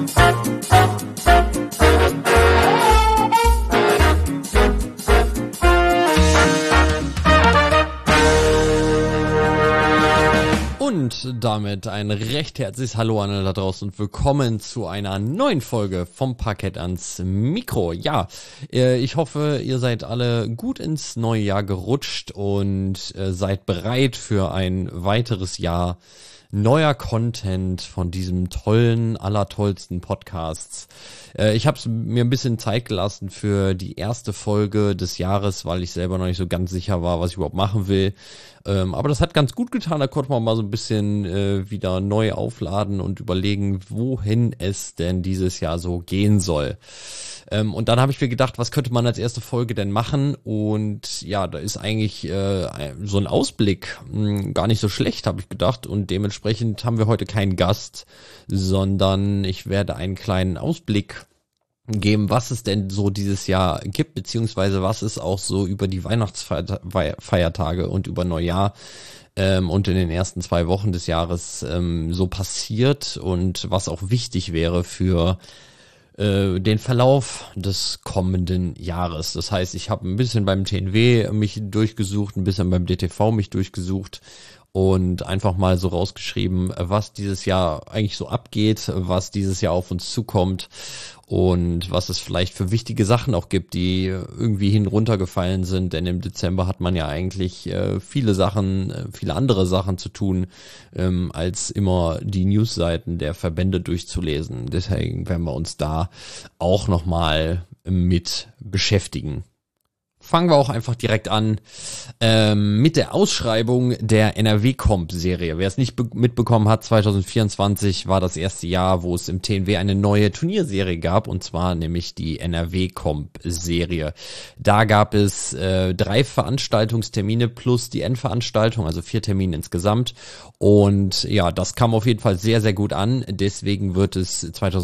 Und damit ein recht herzliches Hallo an alle da draußen und willkommen zu einer neuen Folge vom Parkett ans Mikro. Ja, ich hoffe, ihr seid alle gut ins neue Jahr gerutscht und seid bereit für ein weiteres Jahr neuer Content von diesem tollen, allertollsten Podcasts. Ich habe mir ein bisschen Zeit gelassen für die erste Folge des Jahres, weil ich selber noch nicht so ganz sicher war, was ich überhaupt machen will. Aber das hat ganz gut getan, da konnte man mal so ein bisschen wieder neu aufladen und überlegen, wohin es denn dieses Jahr so gehen soll. Und dann habe ich mir gedacht, was könnte man als erste Folge denn machen? Und ja, da ist eigentlich so ein Ausblick gar nicht so schlecht, habe ich gedacht. Und dementsprechend haben wir heute keinen Gast, sondern ich werde einen kleinen Ausblick geben, was es denn so dieses Jahr gibt, beziehungsweise was es auch so über die Weihnachtsfeiertage und über Neujahr und in den ersten 2 Wochen des Jahres so passiert und was auch wichtig wäre für den Verlauf des kommenden Jahres. Das heißt, ich habe ein bisschen beim TNW mich durchgesucht, ein bisschen beim DTV mich durchgesucht und einfach mal so rausgeschrieben, was dieses Jahr eigentlich so abgeht, was dieses Jahr auf uns zukommt und was es vielleicht für wichtige Sachen auch gibt, die irgendwie hinuntergefallen sind, denn im Dezember hat man ja eigentlich viele andere Sachen zu tun, als immer die Newsseiten der Verbände durchzulesen. Deswegen werden wir uns da auch nochmal mit beschäftigen. Fangen wir auch einfach direkt an mit der Ausschreibung der NRW-Comp-Serie. Wer es nicht mitbekommen hat, 2024 war das erste Jahr, wo es im TNW eine neue Turnierserie gab, und zwar nämlich die NRW-Comp-Serie. Da gab es 3 Veranstaltungstermine plus die Endveranstaltung, also 4 Termine insgesamt. Und ja, das kam auf jeden Fall sehr, sehr gut an. Deswegen wird es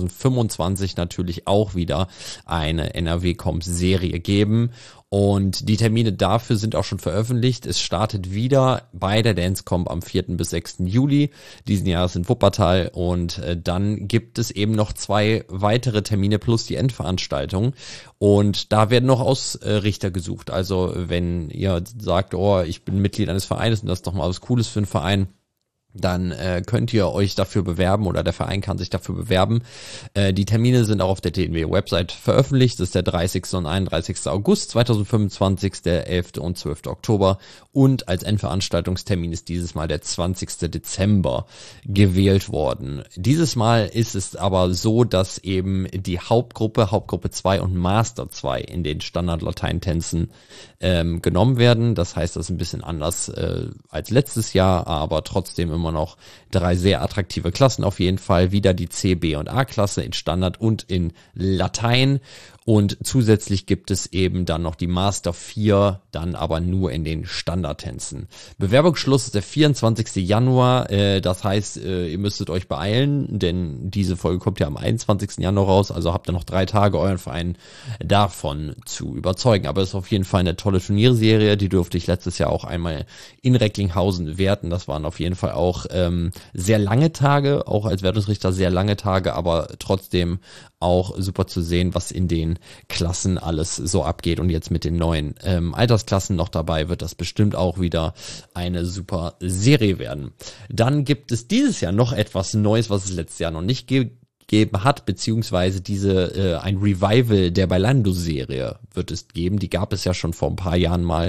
2025 natürlich auch wieder eine NRW-Comp-Serie geben. Und die Termine dafür sind auch schon veröffentlicht. Es startet wieder bei der Dancecomp am 4. bis 6. Juli diesen Jahres in Wuppertal. Und dann gibt es eben noch 2 weitere Termine plus die Endveranstaltung. Und da werden noch Ausrichter gesucht. Also wenn ihr sagt, oh, ich bin Mitglied eines Vereines und das ist doch mal was Cooles für einen Verein, dann könnt ihr euch dafür bewerben oder der Verein kann sich dafür bewerben. Die Termine sind auch auf der TNW-Website veröffentlicht. Das ist der 30. und 31. August 2025, der 11. und 12. Oktober. Und als Endveranstaltungstermin ist dieses Mal der 20. Dezember gewählt worden. Dieses Mal ist es aber so, dass eben die Hauptgruppe 2 und Master 2 in den Standard-Lateintänzen genommen werden. Das heißt, das ist ein bisschen anders als letztes Jahr, aber trotzdem immer noch 3 sehr attraktive Klassen auf jeden Fall. Wieder die C, B und A-Klasse in Standard und in Latein. Und zusätzlich gibt es eben dann noch die Master 4, dann aber nur in den Standardtänzen. Bewerbungsschluss ist der 24. Januar. Das heißt, ihr müsstet euch beeilen, denn diese Folge kommt ja am 21. Januar raus. Also habt ihr noch 3 Tage, euren Verein davon zu überzeugen. Aber es ist auf jeden Fall eine tolle Turnierserie. Die durfte ich letztes Jahr auch einmal in Recklinghausen werten. Das waren auf jeden Fall auch sehr lange Tage, auch als Wertungsrichter sehr lange Tage, aber trotzdem auch super zu sehen, was in den Klassen alles so abgeht. Und jetzt mit den neuen Altersklassen noch dabei wird das bestimmt auch wieder eine super Serie werden. Dann gibt es dieses Jahr noch etwas Neues, was es letztes Jahr noch nicht gegeben hat, beziehungsweise ein Revival der Bailando-Serie wird es geben. Die gab es ja schon vor ein paar Jahren mal.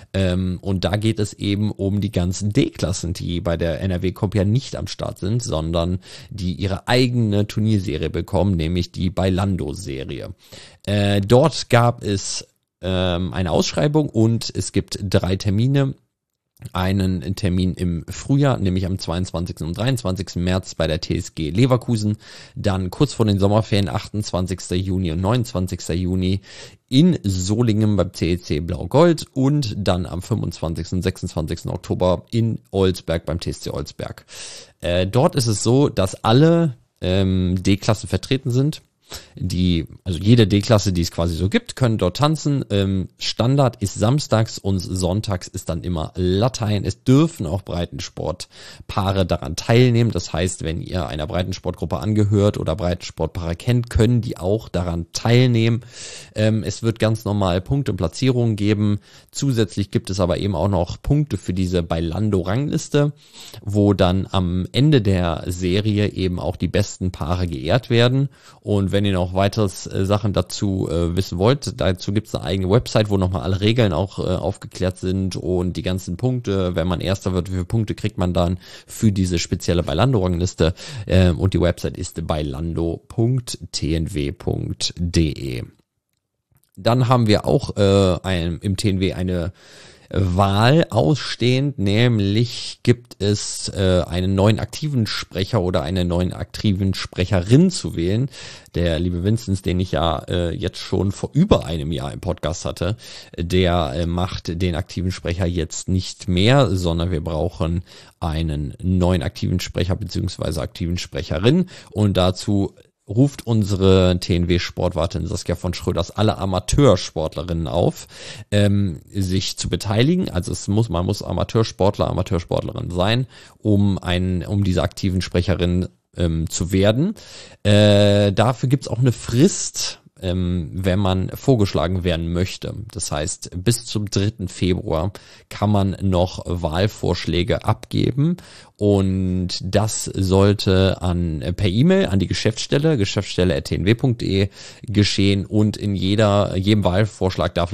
Und da geht es eben um die ganzen D-Klassen, die bei der NRW-Comp ja nicht am Start sind, sondern die ihre eigene Turnierserie bekommen, nämlich die Bailando-Serie. Dort gab es eine Ausschreibung und es gibt 3 Termine. Einen Termin im Frühjahr, nämlich am 22. und 23. März bei der TSG Leverkusen, dann kurz vor den Sommerferien 28. Juni und 29. Juni in Solingen beim CEC Blau-Gold und dann am 25. und 26. Oktober in Olsberg beim TSC Olsberg. Dort ist es so, dass alle D-Klassen vertreten sind. also jede D-Klasse, die es quasi so gibt, können dort tanzen. Standard ist samstags und sonntags ist dann immer Latein. Es dürfen auch Breitensportpaare daran teilnehmen. Das heißt, wenn ihr einer Breitensportgruppe angehört oder Breitensportpaare kennt, können die auch daran teilnehmen. Es wird ganz normal Punkte und Platzierungen geben. Zusätzlich gibt es aber eben auch noch Punkte für diese Bailando-Rangliste, wo dann am Ende der Serie eben auch die besten Paare geehrt werden. Und wenn ihr noch weiteres Sachen dazu wissen wollt, dazu gibt es eine eigene Website, wo nochmal alle Regeln auch aufgeklärt sind und die ganzen Punkte. Wenn man Erster wird, wie viele Punkte kriegt man dann für diese spezielle Bailando-Rangliste? Und die Website ist bailando.tnw.de. Dann haben wir auch im TNW eine Wahl ausstehend, nämlich gibt es einen neuen aktiven Sprecher oder eine neuen aktiven Sprecherin zu wählen. Der liebe Vinzenz, den ich ja jetzt schon vor über einem Jahr im Podcast hatte, der macht den aktiven Sprecher jetzt nicht mehr, sondern wir brauchen einen neuen aktiven Sprecher bzw. aktiven Sprecherin und dazu ruft unsere TNW-Sportwartin Saskia von Schröders alle Amateursportlerinnen auf, sich zu beteiligen. Also man muss Amateursportlerin sein, um diese aktiven Sprecherin zu werden. Dafür gibt's auch eine Frist, wenn man vorgeschlagen werden möchte. Das heißt, bis zum 3. Februar kann man noch Wahlvorschläge abgeben und das sollte per E-Mail an die Geschäftsstelle@tnw.de geschehen und in jedem Wahlvorschlag darf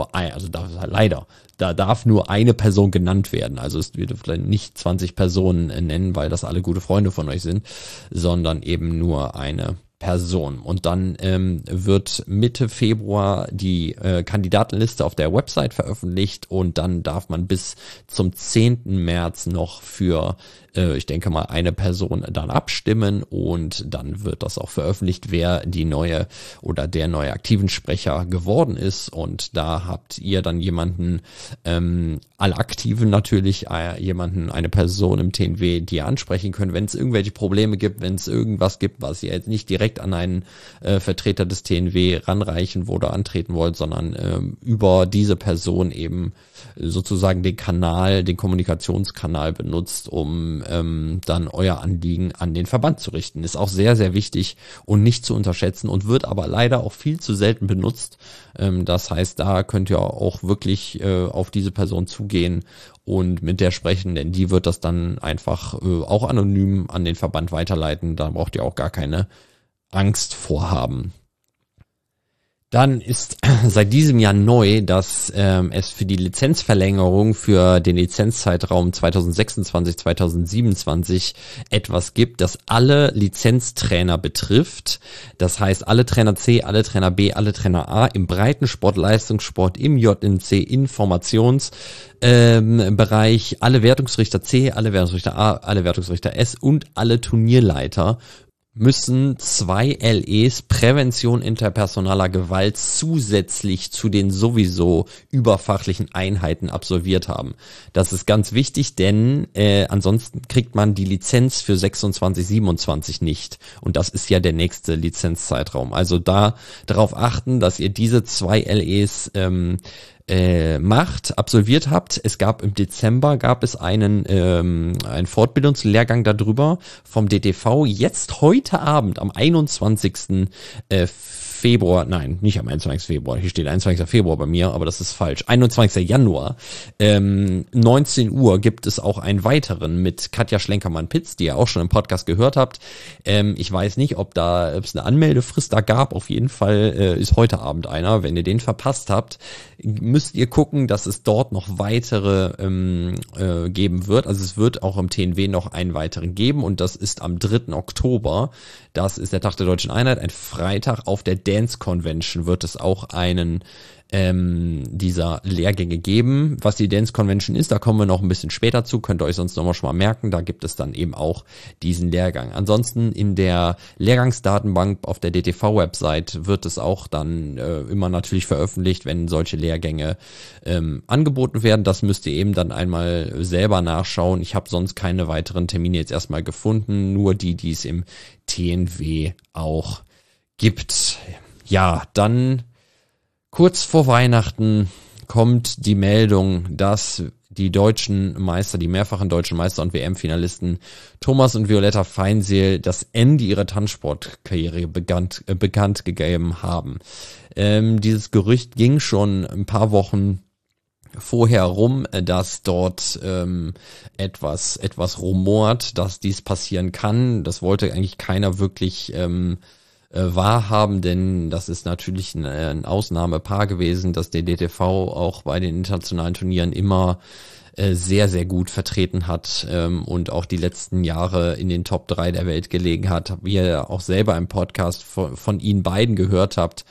da darf nur eine Person genannt werden. Also es wird vielleicht nicht 20 Personen nennen, weil das alle gute Freunde von euch sind, sondern eben nur eine Person. Und dann wird Mitte Februar die Kandidatenliste auf der Website veröffentlicht und dann darf man bis zum 10. März noch für ich denke mal, eine Person dann abstimmen und dann wird das auch veröffentlicht, wer die neue oder der neue aktiven Sprecher geworden ist und da habt ihr dann jemanden, alle Aktiven natürlich, eine Person im TNW, die ihr ansprechen könnt, wenn es irgendwelche Probleme gibt, wenn es irgendwas gibt, was ihr jetzt nicht direkt an einen Vertreter des TNW ranreichen oder antreten wollt, sondern über diese Person eben sozusagen den Kommunikationskanal benutzt, um dann euer Anliegen an den Verband zu richten. Ist auch sehr, sehr wichtig und nicht zu unterschätzen und wird aber leider auch viel zu selten benutzt. Das heißt, da könnt ihr auch wirklich auf diese Person zugehen und mit der sprechen, denn die wird das dann einfach auch anonym an den Verband weiterleiten. Da braucht ihr auch gar keine Angst vorhaben. Dann ist seit diesem Jahr neu, dass es für die Lizenzverlängerung für den Lizenzzeitraum 2026-2027 etwas gibt, das alle Lizenztrainer betrifft. Das heißt, alle Trainer C, alle Trainer B, alle Trainer A im Breitensport, Leistungssport, im JMC, Informationsbereich, alle Wertungsrichter C, alle Wertungsrichter A, alle Wertungsrichter S und alle Turnierleiter müssen 2 LEs Prävention interpersonaler Gewalt zusätzlich zu den sowieso überfachlichen Einheiten absolviert haben. Das ist ganz wichtig, denn ansonsten kriegt man die Lizenz für 26, 27 nicht. Und das ist ja der nächste Lizenzzeitraum. Also da darauf achten, dass ihr diese 2 LEs absolviert habt. Es gab im Dezember einen Fortbildungslehrgang darüber vom DTV. Jetzt heute Abend am 21. Februar, nein, nicht am 21. Februar, hier steht 21. Februar bei mir, aber das ist falsch, 21. Januar, 19 Uhr gibt es auch einen weiteren mit Katja Schlenkermann-Pitz, die ihr auch schon im Podcast gehört habt. Ich weiß nicht, ob es eine Anmeldefrist da gab, auf jeden Fall ist heute Abend einer. Wenn ihr den verpasst habt, müsst ihr gucken, dass es dort noch weitere geben wird. Also es wird auch im TNW noch einen weiteren geben und das ist am 3. Oktober. Das ist der Tag der Deutschen Einheit, ein Freitag. Auf der Dance Convention wird es auch einen dieser Lehrgänge geben. Was die Dance Convention ist, da kommen wir noch ein bisschen später zu, könnt ihr euch sonst nochmal schon mal merken, da gibt es dann eben auch diesen Lehrgang. Ansonsten in der Lehrgangsdatenbank auf der DTV-Website wird es auch dann immer natürlich veröffentlicht, wenn solche Lehrgänge angeboten werden. Das müsst ihr eben dann einmal selber nachschauen. Ich habe sonst keine weiteren Termine jetzt erstmal gefunden, nur die es im TNW auch gibt. Ja, dann kurz vor Weihnachten kommt die Meldung, dass die deutschen Meister, die mehrfachen deutschen Meister und WM-Finalisten Thomas und Violetta Feinseel das Ende ihrer Tanzsportkarriere bekannt gegeben haben. Dieses Gerücht ging schon ein paar Wochen vorher rum, dass dort etwas rumort, dass dies passieren kann. Das wollte eigentlich keiner wirklich wahrhaben, denn das ist natürlich ein Ausnahmepaar gewesen, dass der DTV auch bei den internationalen Turnieren immer sehr, sehr gut vertreten hat und auch die letzten Jahre in den Top 3 der Welt gelegen hat. Wie ihr auch selber im Podcast von Ihnen beiden gehört habt,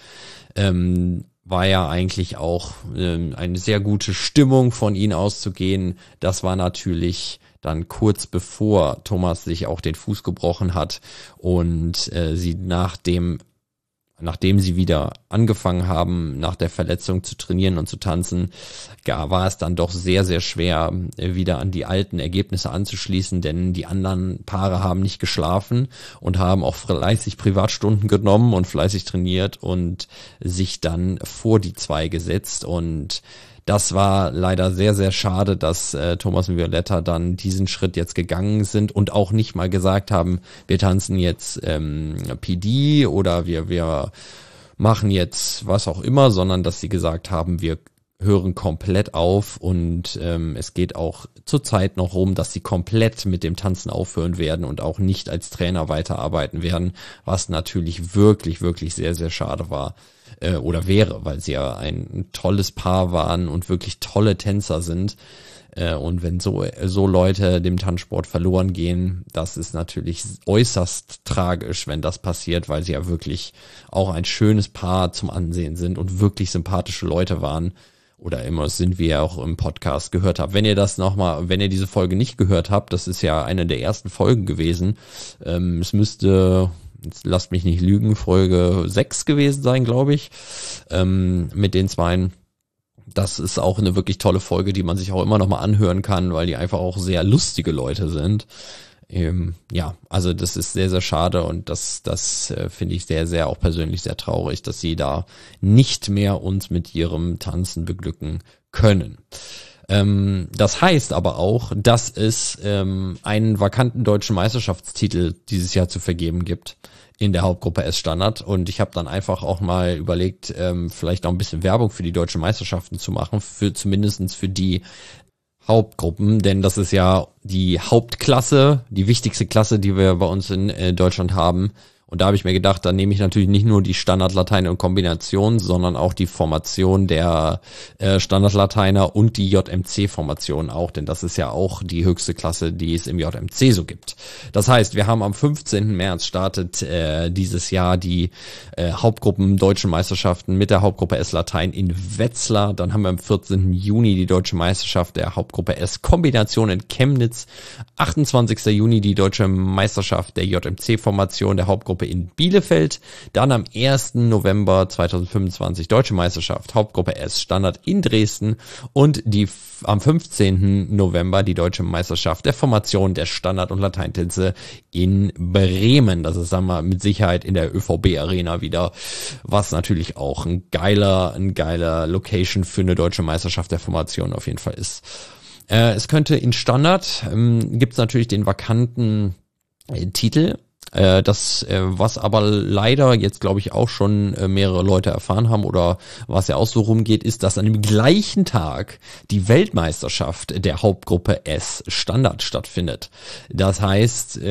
war ja eigentlich auch eine sehr gute Stimmung von ihnen auszugehen. Das war natürlich dann kurz bevor Thomas sich auch den Fuß gebrochen hat und sie nachdem sie wieder angefangen haben, nach der Verletzung zu trainieren und zu tanzen, war es dann doch sehr, sehr schwer, wieder an die alten Ergebnisse anzuschließen, denn die anderen Paare haben nicht geschlafen und haben auch fleißig Privatstunden genommen und fleißig trainiert und sich dann vor die zwei gesetzt, und das war leider sehr, sehr schade, dass Thomas und Violetta dann diesen Schritt jetzt gegangen sind und auch nicht mal gesagt haben, wir tanzen jetzt PD oder wir machen jetzt was auch immer, sondern dass sie gesagt haben, wir hören komplett auf, und es geht auch zurzeit noch rum, dass sie komplett mit dem Tanzen aufhören werden und auch nicht als Trainer weiterarbeiten werden, was natürlich wirklich, wirklich sehr, sehr schade war. Oder wäre, weil sie ja ein tolles Paar waren und wirklich tolle Tänzer sind. Und wenn so Leute dem Tanzsport verloren gehen, das ist natürlich äußerst tragisch, wenn das passiert, weil sie ja wirklich auch ein schönes Paar zum Ansehen sind und wirklich sympathische Leute waren. Oder immer sind, wie ihr auch im Podcast gehört habt. Wenn ihr diese Folge nicht gehört habt, das ist ja eine der ersten Folgen gewesen. Es müsste, jetzt lasst mich nicht lügen, Folge 6 gewesen sein, glaube ich, mit den Zweien. Das ist auch eine wirklich tolle Folge, die man sich auch immer noch mal anhören kann, weil die einfach auch sehr lustige Leute sind. Ja, also das ist sehr, sehr schade, und das finde ich sehr, sehr auch persönlich sehr traurig, dass sie da nicht mehr uns mit ihrem Tanzen beglücken können. Das heißt aber auch, dass es einen vakanten deutschen Meisterschaftstitel dieses Jahr zu vergeben gibt in der Hauptgruppe S Standard, und ich habe dann einfach auch mal überlegt, vielleicht auch ein bisschen Werbung für die deutschen Meisterschaften zu machen, zumindest für die Hauptgruppen, denn das ist ja die Hauptklasse, die wichtigste Klasse, die wir bei uns in Deutschland haben. Und da habe ich mir gedacht, dann nehme ich natürlich nicht nur die Standardlateiner und Kombination, sondern auch die Formation der Standardlateiner und die JMC-Formation auch, denn das ist ja auch die höchste Klasse, die es im JMC so gibt. Das heißt, wir haben am 15. März startet dieses Jahr die Hauptgruppen Deutschen Meisterschaften mit der Hauptgruppe S Latein in Wetzlar. Dann haben wir am 14. Juni die Deutsche Meisterschaft der Hauptgruppe S Kombination in Chemnitz. 28. Juni die Deutsche Meisterschaft der JMC-Formation der Hauptgruppe in Bielefeld, dann am 1. November 2025 Deutsche Meisterschaft Hauptgruppe S Standard in Dresden und am 15. November die Deutsche Meisterschaft der Formation der Standard- und Lateintänze in Bremen. Das ist dann mal mit Sicherheit in der ÖVB Arena wieder, was natürlich auch ein geiler Location für eine Deutsche Meisterschaft der Formation auf jeden Fall ist. Es könnte in Standard, gibt es natürlich den vakanten Titel, was aber leider jetzt, glaube ich, auch schon mehrere Leute erfahren haben, oder was ja auch so rumgeht, ist, dass an dem gleichen Tag die Weltmeisterschaft der Hauptgruppe S Standard stattfindet. Das heißt,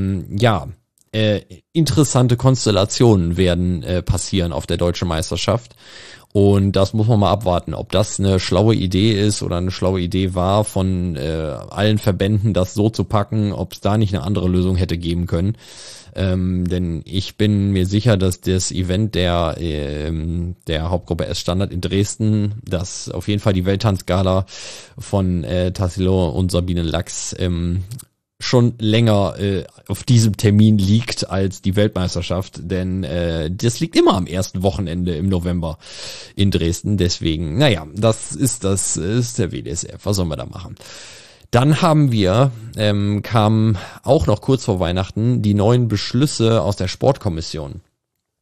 interessante Konstellationen werden passieren auf der Deutschen Meisterschaft. Und das muss man mal abwarten, ob das eine schlaue Idee ist oder eine schlaue Idee war von allen Verbänden, das so zu packen, ob es da nicht eine andere Lösung hätte geben können. Denn ich bin mir sicher, dass das Event der Hauptgruppe S Standard in Dresden, das auf jeden Fall die Welttanzgala von Tassilo und Sabine Lachs schon länger auf diesem Termin liegt als die Weltmeisterschaft, denn das liegt immer am ersten Wochenende im November in Dresden. Deswegen, das ist der WDSF. Was sollen wir da machen? Dann kamen auch noch kurz vor Weihnachten die neuen Beschlüsse aus der Sportkommission.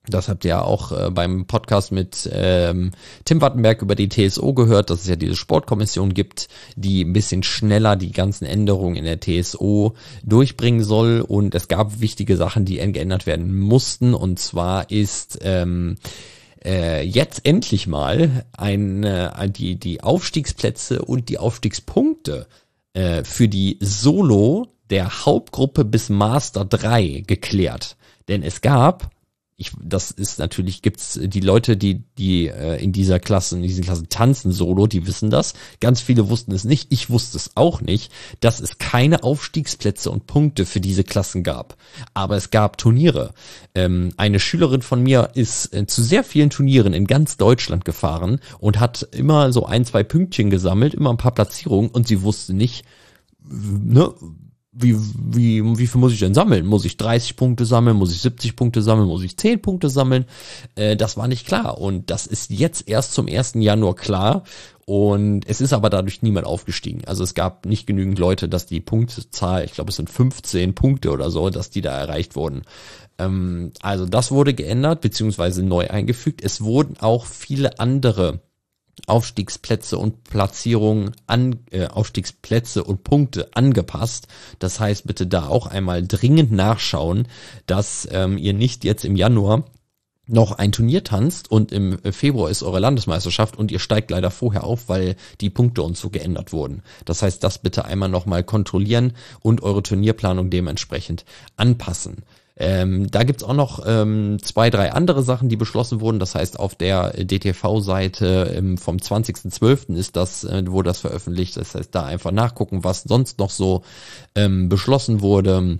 Das habt ihr ja auch beim Podcast mit Tim Wattenberg über die TSO gehört, dass es ja diese Sportkommission gibt, die ein bisschen schneller die ganzen Änderungen in der TSO durchbringen soll. Und es gab wichtige Sachen, die geändert werden mussten. Und zwar ist jetzt endlich mal die Aufstiegsplätze und die Aufstiegspunkte für die Solo der Hauptgruppe bis Master 3 geklärt. Denn es gab, das ist natürlich, gibt's die Leute, die in diesen Klassen tanzen solo, die wissen das. Ganz viele wussten es nicht. Ich wusste es auch nicht, dass es keine Aufstiegsplätze und Punkte für diese Klassen gab. Aber es gab Turniere. Eine Schülerin von mir ist zu sehr vielen Turnieren in ganz Deutschland gefahren und hat immer so 1, 2 Pünktchen gesammelt, immer ein paar Platzierungen, und sie wusste nicht, ne, wie viel muss ich denn sammeln? Muss ich 30 Punkte sammeln? Muss ich 70 Punkte sammeln? Muss ich 10 Punkte sammeln? Das war nicht klar. Und das ist jetzt erst zum 1. Januar klar. Und es ist aber dadurch niemand aufgestiegen. Also es gab nicht genügend Leute, dass die Punktezahl, ich glaube es sind 15 Punkte oder so, dass die da erreicht wurden. Also das wurde geändert, beziehungsweise neu eingefügt. Es wurden auch viele andere Aufstiegsplätze und Platzierungen Aufstiegsplätze und Punkte angepasst. Das heißt, bitte da auch einmal dringend nachschauen, dass ihr nicht jetzt im Januar noch ein Turnier tanzt und im Februar ist eure Landesmeisterschaft und ihr steigt leider vorher auf, weil die Punkte und so geändert wurden. Das heißt, das bitte einmal nochmal kontrollieren und eure Turnierplanung dementsprechend anpassen. Da gibt's auch noch 2, 3 andere Sachen, die beschlossen wurden. Das heißt, auf der DTV-Seite vom 20.12. ist das, wurde das veröffentlicht. Das heißt, da einfach nachgucken, was sonst noch so beschlossen wurde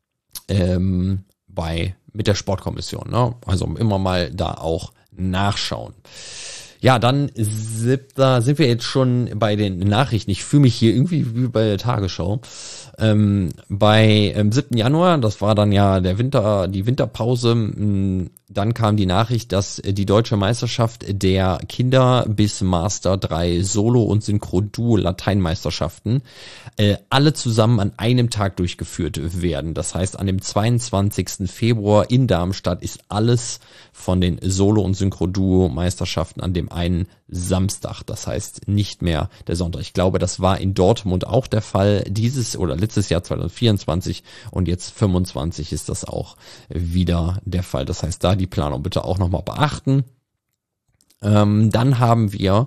mit der Sportkommission. Ne? Also immer mal da auch nachschauen. Ja, dann da sind wir jetzt schon bei den Nachrichten. Ich fühle mich hier irgendwie wie bei der Tagesschau. Am 7. Januar, das war dann ja die Winterpause, dann kam die Nachricht, dass die deutsche Meisterschaft der Kinder bis Master 3 Solo- und Synchro-Duo Lateinmeisterschaften alle zusammen an einem Tag durchgeführt werden. Das heißt, an dem 22. Februar in Darmstadt ist alles von den Solo- und Synchro-Duo-Meisterschaften an dem einen Samstag. Das heißt nicht mehr der Sonntag. Ich glaube, das war in Dortmund auch der Fall letztes Jahr 2024 und jetzt 25 ist das auch wieder der Fall. Das heißt, da die Planung bitte auch nochmal beachten. Dann haben wir,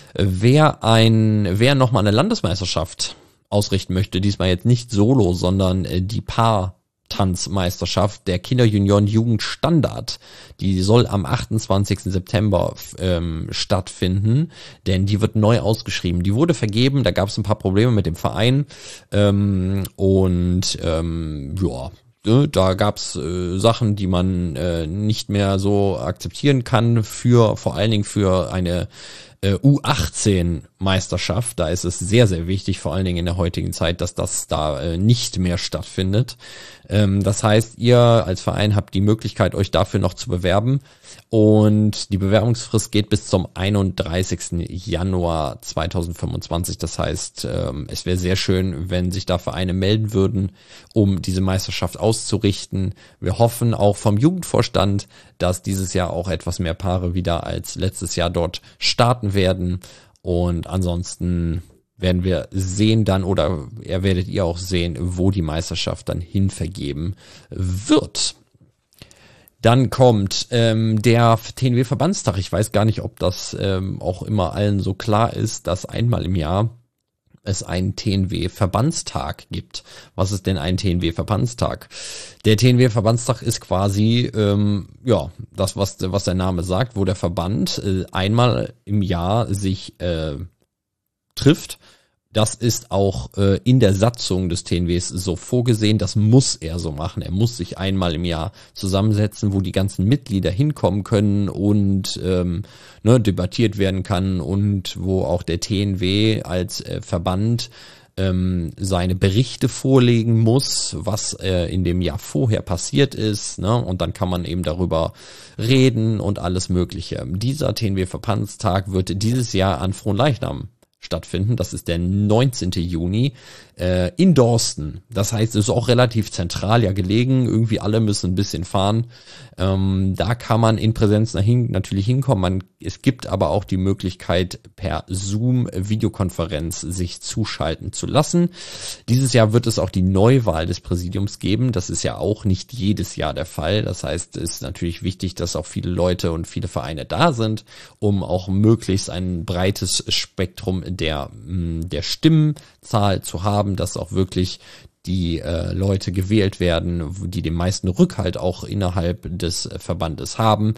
wer nochmal eine Landesmeisterschaft ausrichten möchte, diesmal jetzt nicht solo, sondern die Paar-Tanzmeisterschaft der Kinder-Junioren-Jugend-Standard. Die soll am 28. September stattfinden, denn die wird neu ausgeschrieben. Die wurde vergeben, da gab es ein paar Probleme mit dem Verein da gab's Sachen, die man nicht mehr so akzeptieren kann, vor allen Dingen für eine U18-Meisterschaft. Da ist es sehr, sehr wichtig, vor allen Dingen in der heutigen Zeit, dass das da nicht mehr stattfindet. Das heißt, ihr als Verein habt die Möglichkeit, euch dafür noch zu bewerben. Und die Bewerbungsfrist geht bis zum 31. Januar 2025. Das heißt, es wäre sehr schön, wenn sich da Vereine melden würden, um diese Meisterschaft auszurichten. Wir hoffen auch vom Jugendvorstand, dass dieses Jahr auch etwas mehr Paare wieder als letztes Jahr dort starten werden. Und ansonsten werden wir sehen dann, oder werdet ihr auch sehen, wo die Meisterschaft dann hin vergeben wird. Dann kommt der TNW-Verbandstag. Ich weiß gar nicht, ob das auch immer allen so klar ist, dass einmal im Jahr es einen TNW-Verbandstag gibt. Was ist denn ein TNW-Verbandstag? Der TNW-Verbandstag ist quasi das, was der Name sagt, wo der Verband einmal im Jahr sich trifft. Das ist auch in der Satzung des TNWs so vorgesehen. Das muss er so machen. Er muss sich einmal im Jahr zusammensetzen, wo die ganzen Mitglieder hinkommen können und debattiert werden kann und wo auch der TNW als Verband seine Berichte vorlegen muss, was in dem Jahr vorher passiert ist, ne? Und dann kann man eben darüber reden und alles Mögliche. Dieser TNW-Verbandstag wird dieses Jahr an Fronleichnam stattfinden. Das ist der 19. Juni in Dorsten. Das heißt, es ist auch relativ zentral ja gelegen. Irgendwie alle müssen ein bisschen fahren. Da kann man in Präsenz natürlich hinkommen. Es gibt aber auch die Möglichkeit, per Zoom-Videokonferenz sich zuschalten zu lassen. Dieses Jahr wird es auch die Neuwahl des Präsidiums geben. Das ist ja auch nicht jedes Jahr der Fall. Das heißt, es ist natürlich wichtig, dass auch viele Leute und viele Vereine da sind, um auch möglichst ein breites Spektrum der Stimmenzahl zu haben, dass auch wirklich die Leute gewählt werden, die den meisten Rückhalt auch innerhalb des Verbandes haben.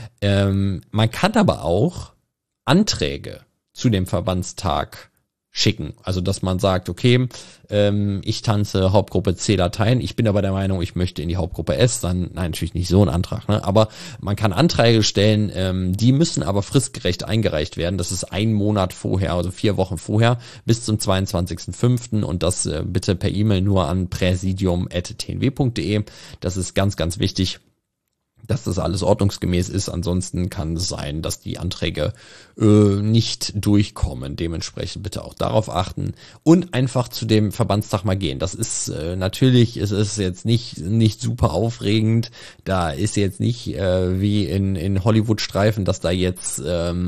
Man kann aber auch Anträge zu dem Verbandstag schicken. Also, dass man sagt, okay, ich tanze Hauptgruppe C Latein, ich bin aber der Meinung, ich möchte in die Hauptgruppe S, dann, nein, natürlich nicht so ein Antrag, ne? Aber man kann Anträge stellen, die müssen aber fristgerecht eingereicht werden. Das ist 1 Monat vorher, also 4 Wochen vorher, bis zum 22.05. und das bitte per E-Mail nur an präsidium@tnw.de. Das ist ganz, ganz wichtig, dass das alles ordnungsgemäß ist. Ansonsten kann es sein, dass die Anträge nicht durchkommen. Dementsprechend bitte auch darauf achten und einfach zu dem Verbandstag mal gehen. Das ist natürlich, es ist jetzt nicht super aufregend. Da ist jetzt nicht wie in Hollywood-Streifen, dass da jetzt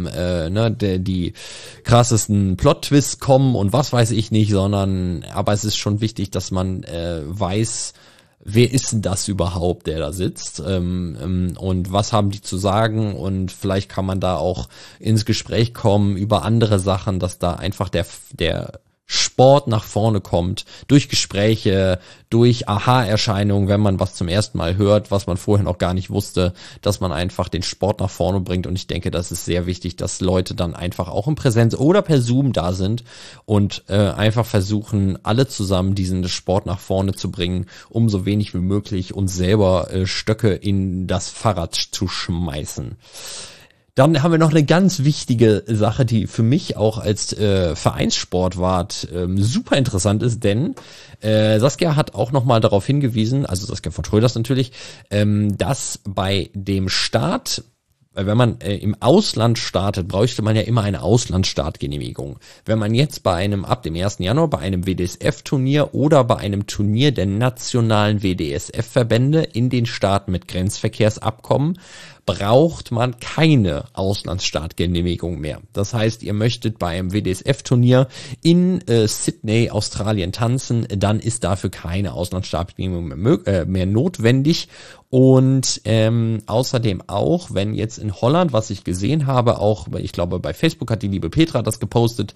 die krassesten Plot-Twists kommen und was weiß ich nicht, sondern aber es ist schon wichtig, dass man weiß, wer ist denn das überhaupt, der da sitzt, und was haben die zu sagen, und vielleicht kann man da auch ins Gespräch kommen über andere Sachen, dass da einfach der Sport nach vorne kommt, durch Gespräche, durch Aha-Erscheinungen, wenn man was zum ersten Mal hört, was man vorher noch gar nicht wusste, dass man einfach den Sport nach vorne bringt. Und ich denke, das ist sehr wichtig, dass Leute dann einfach auch in Präsenz oder per Zoom da sind und einfach versuchen, alle zusammen diesen Sport nach vorne zu bringen, um so wenig wie möglich uns selber Stöcke in das Fahrrad zu schmeißen. Dann haben wir noch eine ganz wichtige Sache, die für mich auch als Vereinssportwart super interessant ist, denn Saskia hat auch nochmal darauf hingewiesen, also Saskia von Schröders natürlich, dass bei dem Start, wenn man im Ausland startet, bräuchte man ja immer eine Auslandsstartgenehmigung. Wenn man jetzt ab dem 1. Januar bei einem WDSF-Turnier oder bei einem Turnier der nationalen WDSF-Verbände in den Staaten mit Grenzverkehrsabkommen, braucht man keine Auslandsstartgenehmigung mehr. Das heißt, ihr möchtet bei einem WDSF-Turnier in Sydney, Australien tanzen, dann ist dafür keine Auslandsstartgenehmigung mehr notwendig. Und außerdem auch, wenn jetzt in Holland, was ich gesehen habe, auch, ich glaube bei Facebook hat die liebe Petra das gepostet,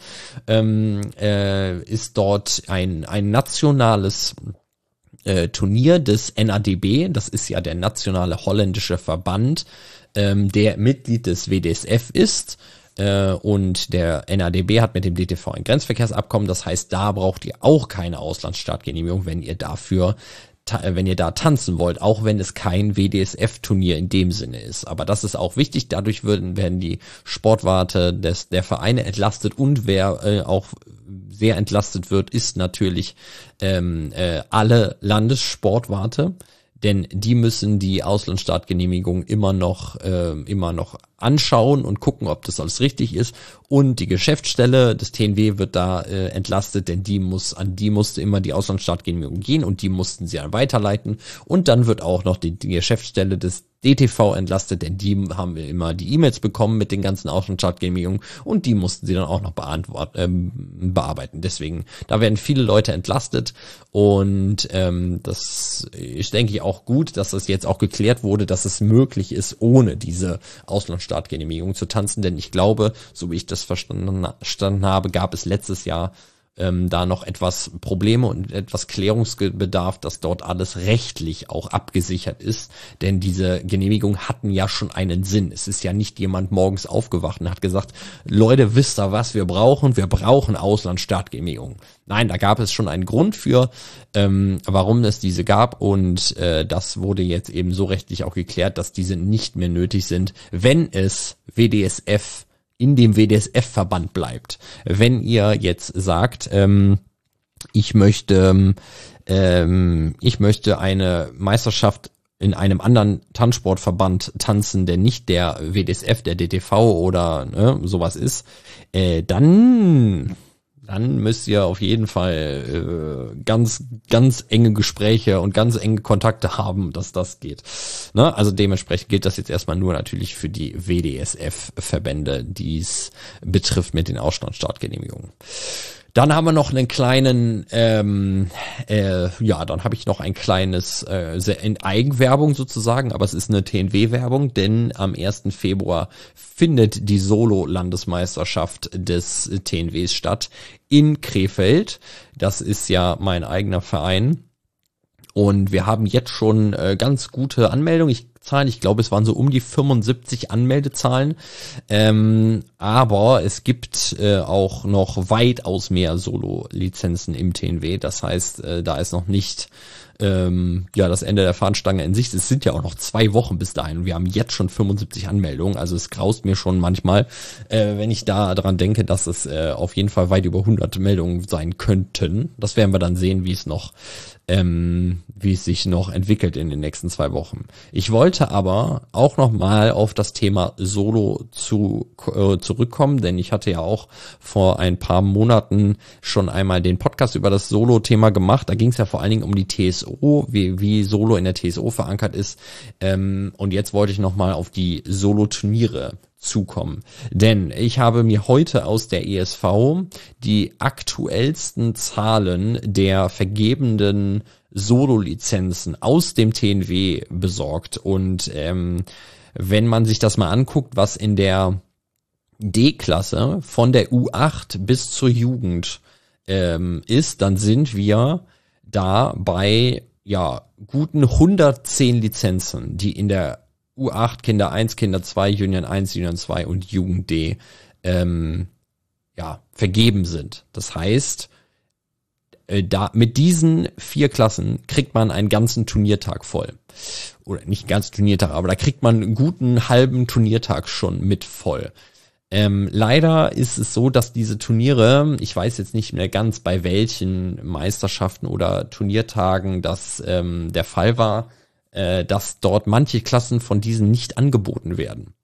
ist dort ein nationales Turnier des NADB, das ist ja der nationale holländische Verband, der Mitglied des WDSF ist, und der NADB hat mit dem DTV ein Grenzverkehrsabkommen, das heißt, da braucht ihr auch keine Auslandsstartgenehmigung, wenn ihr da tanzen wollt, auch wenn es kein WDSF-Turnier in dem Sinne ist. Aber das ist auch wichtig, dadurch werden die Sportwarte der Vereine entlastet, und wer auch sehr entlastet wird, ist natürlich alle Landessportwarte, denn die müssen die Auslandsstartgenehmigung immer noch anschauen und gucken, ob das alles richtig ist. Und die Geschäftsstelle des TNW wird da entlastet, denn an die musste immer die Auslandsstartgenehmigung gehen und die mussten sie dann weiterleiten. Und dann wird auch noch die Geschäftsstelle des DTV entlastet, denn die haben immer die E-Mails bekommen mit den ganzen Auslandsstartgenehmigungen und die mussten sie dann auch noch bearbeiten. Deswegen, da werden viele Leute entlastet, und das ist, denke ich, auch gut, dass das jetzt auch geklärt wurde, dass es möglich ist, ohne diese Auslandsstartgenehmigung zu tanzen, denn ich glaube, so wie ich das verstanden habe, gab es letztes Jahr da noch etwas Probleme und etwas Klärungsbedarf, dass dort alles rechtlich auch abgesichert ist, denn diese Genehmigungen hatten ja schon einen Sinn. Es ist ja nicht jemand morgens aufgewacht und hat gesagt, Leute, wisst ihr was wir brauchen? Wir brauchen Auslandsstartgenehmigungen. Nein, da gab es schon einen Grund für, warum es diese gab, und das wurde jetzt eben so rechtlich auch geklärt, dass diese nicht mehr nötig sind, wenn es in dem WDSF-Verband bleibt. Wenn ihr jetzt sagt, ich möchte eine Meisterschaft in einem anderen Tanzsportverband tanzen, der nicht der WDSF, der DTV oder sowas ist, dann dann müsst ihr auf jeden Fall ganz, ganz enge Gespräche und ganz enge Kontakte haben, dass das geht. Ne? Also dementsprechend gilt das jetzt erstmal nur natürlich für die WDSF-Verbände, die es betrifft mit den Auslandsstartgenehmigungen. Dann haben wir noch einen kleinen, dann habe ich noch ein kleines Eigenwerbung sozusagen, aber es ist eine TNW-Werbung, denn am 1. Februar findet die Solo-Landesmeisterschaft des TNWs statt in Krefeld. Das ist ja mein eigener Verein. Und wir haben jetzt schon ganz gute Anmeldungen. Ich glaube, es waren so um die 75 Anmeldezahlen. Aber es gibt auch noch weitaus mehr Solo-Lizenzen im TNW. Das heißt, da ist noch nicht das Ende der Fahnenstange in Sicht. Es sind ja auch noch 2 Wochen bis dahin. Und wir haben jetzt schon 75 Anmeldungen. Also es graust mir schon manchmal, wenn ich da dran denke, dass es auf jeden Fall weit über 100 Meldungen sein könnten. Das werden wir dann sehen, wie es sich noch entwickelt in den nächsten 2 Wochen. Ich wollte aber auch noch mal auf das Thema Solo zurückkommen, denn ich hatte ja auch vor ein paar Monaten schon einmal den Podcast über das Solo-Thema gemacht. Da ging es ja vor allen Dingen um die TSO, wie Solo in der TSO verankert ist. Und jetzt wollte ich noch mal auf die Solo-Turniere zukommen. Denn ich habe mir heute aus der ESV die aktuellsten Zahlen der vergebenen Solo-Lizenzen aus dem TNW besorgt. Und wenn man sich das mal anguckt, was in der D-Klasse von der U8 bis zur Jugend ist, dann sind wir da bei guten 110 Lizenzen, die in der U8, Kinder 1, Kinder 2, Junioren 1, Junioren 2 und Jugend D vergeben sind. Das heißt, mit diesen 4 Klassen kriegt man einen ganzen Turniertag voll. Oder nicht ganz Turniertag, aber da kriegt man einen guten halben Turniertag schon mit voll. Leider ist es so, dass diese Turniere, ich weiß jetzt nicht mehr ganz bei welchen Meisterschaften oder Turniertagen das der Fall war, dass dort manche Klassen von diesen nicht angeboten werden.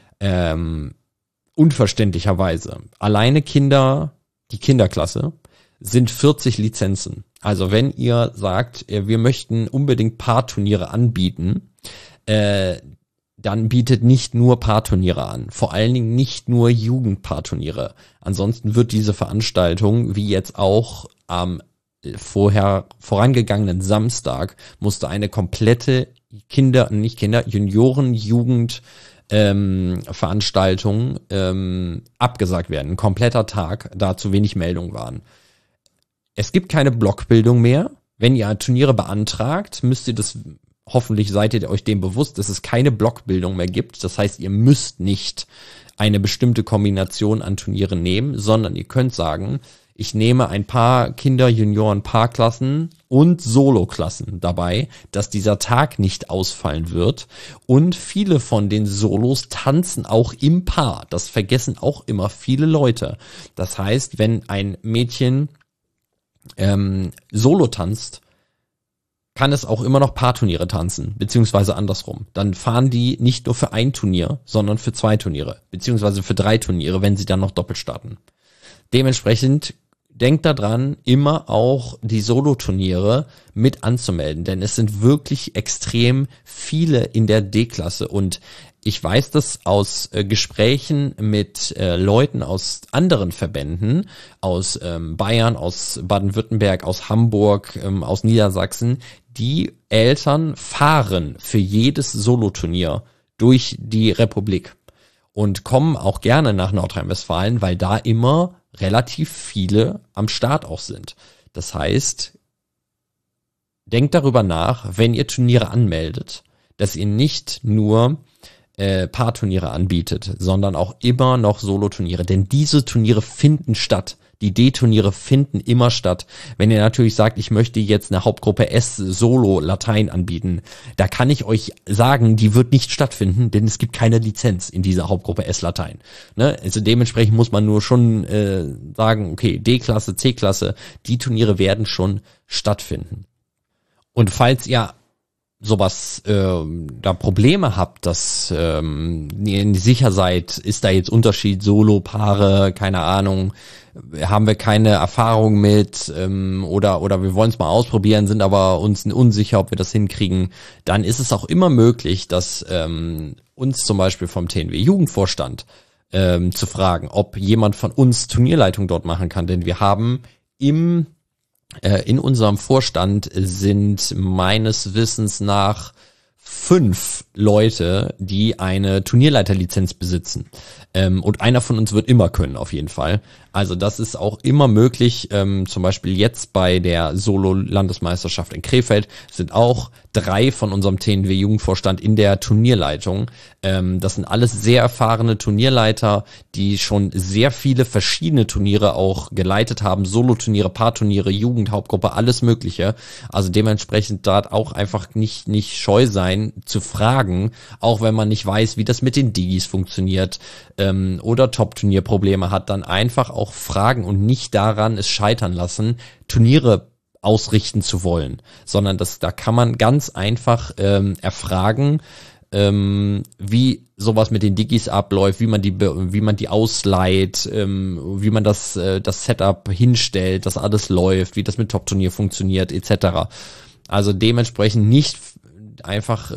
Unverständlicherweise. Alleine die Kinderklasse, sind 40 Lizenzen. Also wenn ihr sagt, wir möchten unbedingt Paarturniere anbieten, dann bietet nicht nur Paarturniere an. Vor allen Dingen nicht nur Jugendpaarturniere. Ansonsten wird diese Veranstaltung, wie jetzt auch am vorangegangenen Samstag, musste eine komplette Junioren-Jugend Veranstaltung abgesagt werden. Ein kompletter Tag, da zu wenig Meldungen waren. Es gibt keine Blockbildung mehr. Wenn ihr Turniere beantragt, hoffentlich seid ihr euch dem bewusst, dass es keine Blockbildung mehr gibt. Das heißt, ihr müsst nicht eine bestimmte Kombination an Turnieren nehmen, sondern ihr könnt sagen, ich nehme ein paar Kinder-, Junioren-, Paarklassen und Solo-Klassen dabei, dass dieser Tag nicht ausfallen wird. Und viele von den Solos tanzen auch im Paar. Das vergessen auch immer viele Leute. Das heißt, wenn ein Mädchen Solo tanzt, kann es auch immer noch Paarturniere tanzen, beziehungsweise andersrum. Dann fahren die nicht nur für ein Turnier, sondern für 2 Turniere, beziehungsweise für 3 Turniere, wenn sie dann noch doppelt starten. Dementsprechend denkt daran, immer auch die Solo-Turniere mit anzumelden, denn es sind wirklich extrem viele in der D-Klasse und ich weiß das aus Gesprächen mit Leuten aus anderen Verbänden, aus Bayern, aus Baden-Württemberg, aus Hamburg, aus Niedersachsen. Die Eltern fahren für jedes Soloturnier durch die Republik und kommen auch gerne nach Nordrhein-Westfalen, weil da immer relativ viele am Start auch sind. Das heißt, denkt darüber nach, wenn ihr Turniere anmeldet, dass ihr nicht nur Paarturniere anbietet, sondern auch immer noch Solo-Turniere. Denn diese Turniere finden statt. Die D-Turniere finden immer statt. Wenn ihr natürlich sagt, ich möchte jetzt eine Hauptgruppe S Solo Latein anbieten, da kann ich euch sagen, die wird nicht stattfinden, denn es gibt keine Lizenz in dieser Hauptgruppe S Latein. Ne? Also dementsprechend muss man nur schon sagen, okay, D-Klasse, C-Klasse, die Turniere werden schon stattfinden. Und falls ihr sowas da Probleme habt, dass ihr nicht sicher seid, ist da jetzt Unterschied, Solo, Paare, keine Ahnung, haben wir keine Erfahrung mit oder wir wollen es mal ausprobieren, sind aber uns unsicher, ob wir das hinkriegen, dann ist es auch immer möglich, dass uns zum Beispiel vom TNW-Jugendvorstand zu fragen, ob jemand von uns Turnierleitung dort machen kann, denn wir haben in unserem Vorstand sind meines Wissens nach 5 Leute, die eine Turnierleiterlizenz besitzen. Und einer von uns wird immer können, auf jeden Fall. Also das ist auch immer möglich. Zum Beispiel jetzt bei der Solo-Landesmeisterschaft in Krefeld sind auch 3 von unserem TNW-Jugendvorstand in der Turnierleitung. Das sind alles sehr erfahrene Turnierleiter, die schon sehr viele verschiedene Turniere auch geleitet haben. Solo-Turniere, Paarturniere, Jugendhauptgruppe, alles Mögliche. Also dementsprechend dort auch einfach nicht scheu sein zu fragen, auch wenn man nicht weiß, wie das mit den Digis funktioniert oder Top-Turnierprobleme hat, dann einfach auch fragen und nicht daran es scheitern lassen, Turniere ausrichten zu wollen, sondern da kann man ganz einfach erfragen, wie sowas mit den Digis abläuft, wie man die ausleiht, wie man das Setup hinstellt, dass alles läuft, wie das mit Top-Turnier funktioniert, etc. Also dementsprechend nicht einfach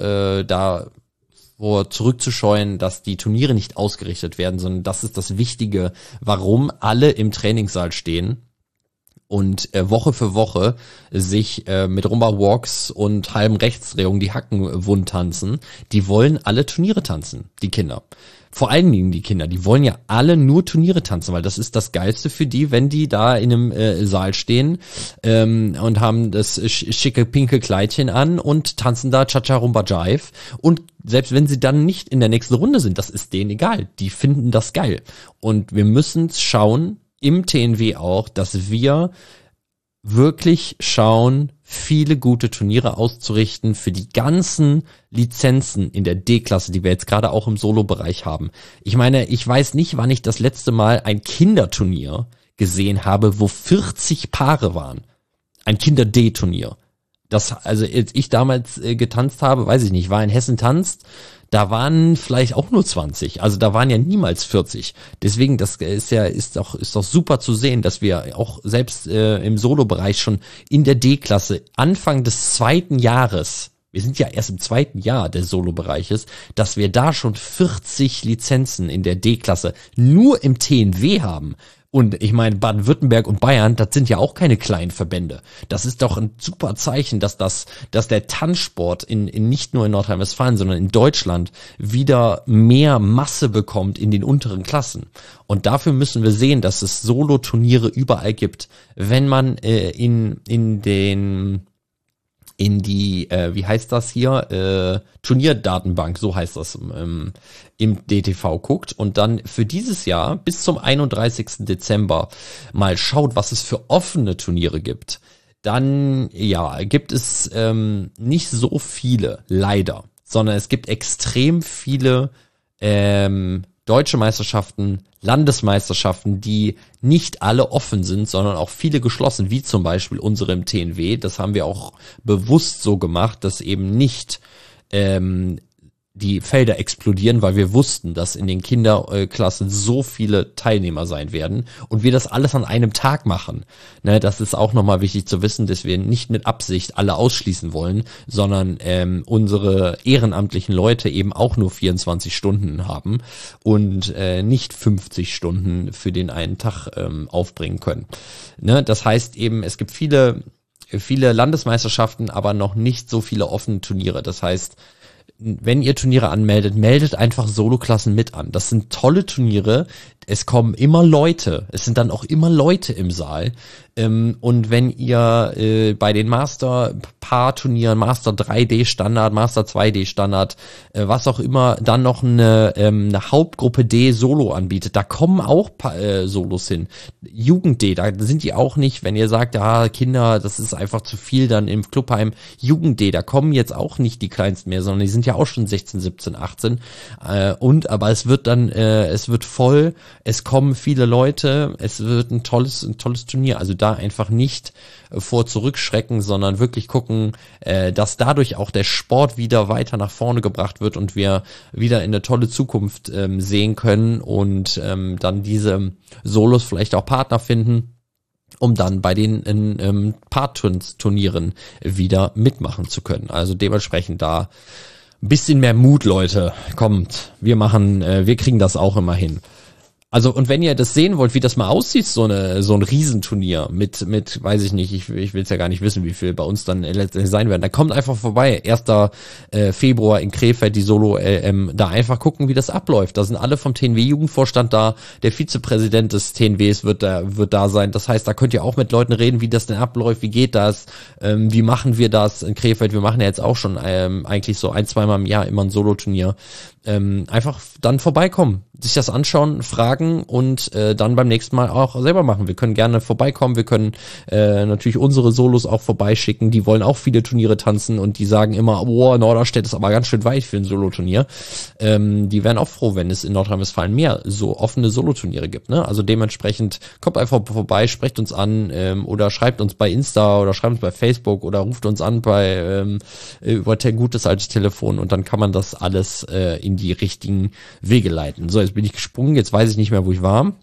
zurückzuscheuen, dass die Turniere nicht ausgerichtet werden, sondern das ist das Wichtige, warum alle im Trainingssaal stehen und Woche für Woche sich mit Rumba-Walks und halben Rechtsdrehungen die Hacken wund tanzen. Die wollen alle Turniere tanzen, die Kinder. Vor allen Dingen die Kinder, die wollen ja alle nur Turniere tanzen, weil das ist das Geilste für die, wenn die da in einem Saal stehen und haben das schicke pinke Kleidchen an und tanzen da Cha-Cha Rumba Jive. Und selbst wenn sie dann nicht in der nächsten Runde sind, das ist denen egal. Die finden das geil. Und wir müssen schauen, im TNW auch, dass wir wirklich schauen, viele gute Turniere auszurichten für die ganzen Lizenzen in der D-Klasse, die wir jetzt gerade auch im Solo-Bereich haben. Ich meine, ich weiß nicht, wann ich das letzte Mal ein Kinderturnier gesehen habe, wo 40 Paare waren. Ein Kinder-D-Turnier. Also als ich damals getanzt habe, weiß ich nicht, war in Hessen tanzt, da waren vielleicht auch nur 20, also da waren ja niemals 40. Deswegen, das ist doch super zu sehen, dass wir auch selbst im Solo-Bereich schon in der D-Klasse Anfang des 2. Jahres, wir sind ja erst im 2. Jahr des Solo-Bereiches, dass wir da schon 40 Lizenzen in der D-Klasse nur im TNW haben. Und ich meine, Baden-Württemberg und Bayern, das sind ja auch keine kleinen Verbände. Das ist doch ein super Zeichen, dass der Tanzsport nicht nur in Nordrhein-Westfalen, sondern in Deutschland wieder mehr Masse bekommt in den unteren Klassen. Und dafür müssen wir sehen, dass es Solo-Turniere überall gibt. Wenn man in die, wie heißt das hier, Turnierdatenbank, so heißt das im DTV guckt und dann für dieses Jahr bis zum 31. Dezember mal schaut, was es für offene Turniere gibt, dann ja, gibt es nicht so viele, leider, sondern es gibt extrem viele deutsche Meisterschaften, Landesmeisterschaften, die nicht alle offen sind, sondern auch viele geschlossen, wie zum Beispiel unsere im TNW. Das haben wir auch bewusst so gemacht, dass eben nicht die Felder explodieren, weil wir wussten, dass in den Kinderklassen so viele Teilnehmer sein werden und wir das alles an einem Tag machen. Ne, das ist auch nochmal wichtig zu wissen, dass wir nicht mit Absicht alle ausschließen wollen, sondern unsere ehrenamtlichen Leute eben auch nur 24 Stunden haben und nicht 50 Stunden für den einen Tag aufbringen können. Ne, das heißt eben, es gibt viele Landesmeisterschaften, aber noch nicht so viele offene Turniere. Das heißt, wenn ihr Turniere anmeldet, meldet einfach Solo-Klassen mit an. Das sind tolle Turniere. Es kommen immer Leute. Es sind dann auch immer Leute im Saal. Und wenn ihr bei den Master-Paar-Turnieren, Master 3D Standard, Master 2D Standard, was auch immer, dann noch eine Hauptgruppe D Solo anbietet, da kommen auch Solos hin. Jugend D, da sind die auch nicht, wenn ihr sagt, ja, Kinder, das ist einfach zu viel dann im Clubheim. Jugend D, da kommen jetzt auch nicht die Kleinsten mehr, sondern die sind ja ja auch schon 16, 17, 18. Aber es wird voll, es kommen viele Leute, es wird ein tolles Turnier. Also da einfach nicht zurückschrecken, sondern wirklich gucken, dass dadurch auch der Sport wieder weiter nach vorne gebracht wird und wir wieder in eine tolle Zukunft sehen können und dann diese Solos vielleicht auch Partner finden, um dann bei den Part-Turnieren wieder mitmachen zu können. Also dementsprechend da ein bisschen mehr Mut, Leute. Kommt, wir kriegen das auch immer hin. Also, und wenn ihr das sehen wollt, wie das mal aussieht, so ein Riesenturnier mit, weiß ich nicht, ich will es ja gar nicht wissen, wie viel bei uns dann letztendlich sein werden, dann kommt einfach vorbei, 1. Februar in Krefeld, die Solo-LM, da einfach gucken, wie das abläuft. Da sind alle vom TNW-Jugendvorstand da, der Vizepräsident des TNWs wird da sein, das heißt, da könnt ihr auch mit Leuten reden, wie das denn abläuft, wie geht das, wie machen wir das in Krefeld, wir machen ja jetzt auch schon eigentlich so 1-2 Mal im Jahr immer ein Solo-Turnier. Einfach dann vorbeikommen, sich das anschauen, fragen und dann beim nächsten Mal auch selber machen. Wir können gerne vorbeikommen, wir können natürlich unsere Solos auch vorbeischicken, die wollen auch viele Turniere tanzen und die sagen immer, oh, Norderstedt ist aber ganz schön weit für ein Soloturnier. Die wären auch froh, wenn es in Nordrhein-Westfalen mehr so offene Soloturniere gibt, ne? Also dementsprechend kommt einfach vorbei, sprecht uns an oder schreibt uns bei Insta oder schreibt uns bei Facebook oder ruft uns an über ein gutes altes Telefon und dann kann man das alles in die richtigen Wege leiten. So, jetzt bin ich gesprungen, jetzt weiß ich nicht mehr, wo ich war.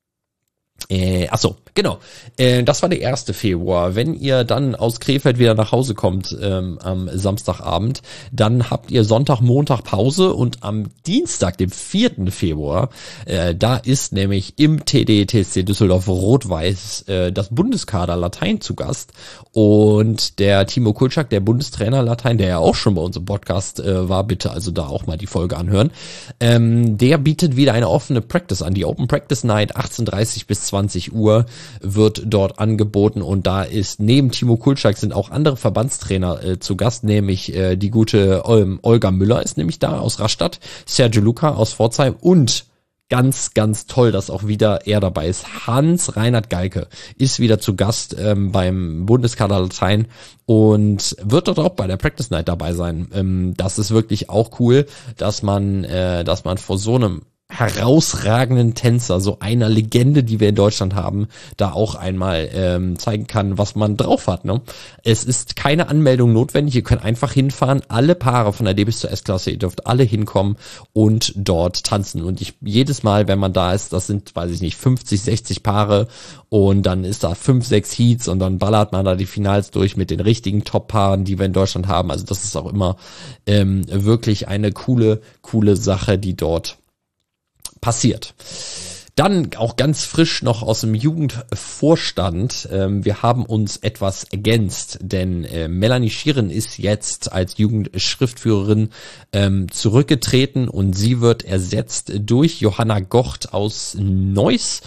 Achso, genau. Das war der 1. Februar. Wenn ihr dann aus Krefeld wieder nach Hause kommt am Samstagabend, dann habt ihr Sonntag, Montag Pause und am Dienstag, dem 4. Februar, da ist nämlich im TDTC Düsseldorf Rot-Weiß das Bundeskader Latein zu Gast und der Timo Kulczak, der Bundestrainer Latein, der ja auch schon bei uns im Podcast war, bitte also da auch mal die Folge anhören, der bietet wieder eine offene Practice an, die Open Practice Night 18:30 bis 20 Uhr wird dort angeboten und da ist neben Timo Kulczak sind auch andere Verbandstrainer zu Gast, nämlich die gute Olga Müller ist nämlich da aus Rastatt, Sergio Luca aus Pforzheim und ganz, ganz toll, dass auch wieder er dabei ist. Hans-Reinhard Geilke ist wieder zu Gast beim Bundeskader Latein und wird dort auch bei der Practice Night dabei sein. Das ist wirklich auch cool, dass man vor so einem herausragenden Tänzer, so einer Legende, die wir in Deutschland haben, da auch einmal zeigen kann, was man drauf hat. Ne? Es ist keine Anmeldung notwendig, ihr könnt einfach hinfahren, alle Paare von der D bis zur S-Klasse, ihr dürft alle hinkommen und dort tanzen. Und jedes Mal, wenn man da ist, das sind, weiß ich nicht, 50, 60 Paare und dann ist da 5, 6 Heats und dann ballert man da die Finals durch mit den richtigen Top-Paaren, die wir in Deutschland haben. Also das ist auch immer wirklich eine coole Sache, die dort passiert. Dann auch ganz frisch noch aus dem Jugendvorstand. Wir haben uns etwas ergänzt, denn Melanie Schieren ist jetzt als Jugendschriftführerin zurückgetreten und sie wird ersetzt durch Johanna Gocht aus Neuss.